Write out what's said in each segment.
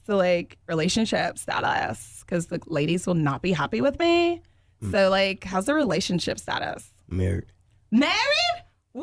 So like relationship status, because the ladies will not be happy with me. So like, how's the relationship status? Married. Married? Woo!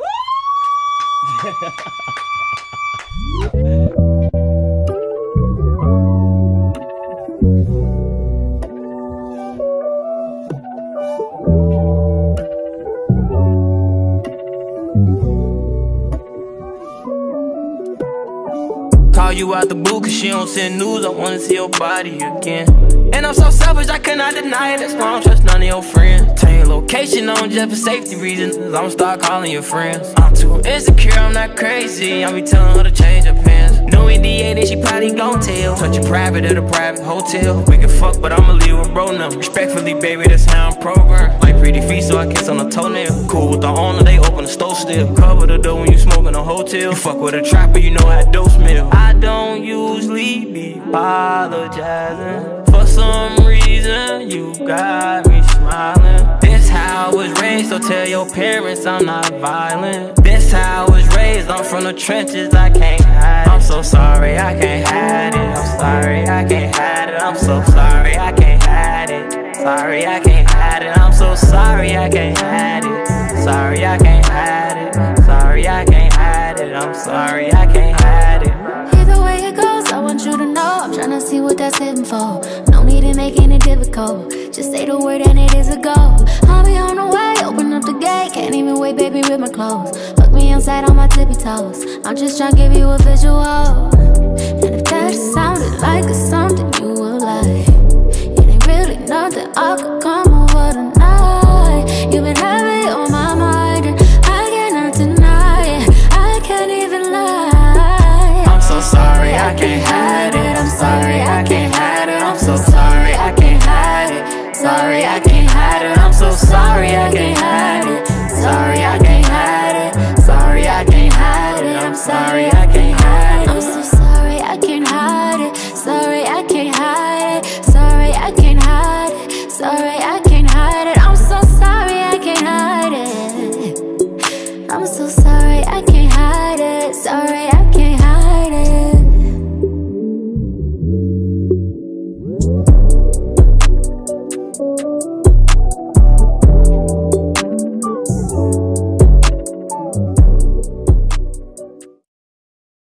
Call you out the blue cause she don't send news, I wanna see your body again. And I'm so selfish, I cannot deny it, that's why I don't trust none of your friends. Tell your location on just for safety reasons, I'ma start calling your friends. I'm too insecure, I'm not crazy, I be telling her to change her pants. No NDA that she probably gon' tell. Touch a private at a private hotel. We can fuck, but I'ma leave with bro number. Respectfully, baby, that's how I'm programmed. Like pretty feet, so I kiss on the toenail. Cool with the owner, they open the stove still. Cover the door when you smoke in a hotel. You fuck with a trapper, you know how dope smell. I don't usually be apologizing. For some reason, you got me smiling. This how I was raised, so tell your parents I'm not violent. This how I was raised, I'm from the trenches, I can't hide it. I'm so sorry, I can't hide it. I'm sorry, I can't hide it. I'm so sorry, I can't hide it. Sorry, I can't hide it. I'm so sorry, I can't hide it. Sorry, I can't hide it. Sorry, I can't hide it. I'm sorry, I can't hide it. Either way it goes, I want you to know I'm tryna see what that's hitting for. No need in making it difficult. Just say the word and it is a go. I'll be on the way, open up the gate. Can't even wait, baby, with my clothes. Fuck me inside on my tippy toes. I'm just tryna give you a visual. And if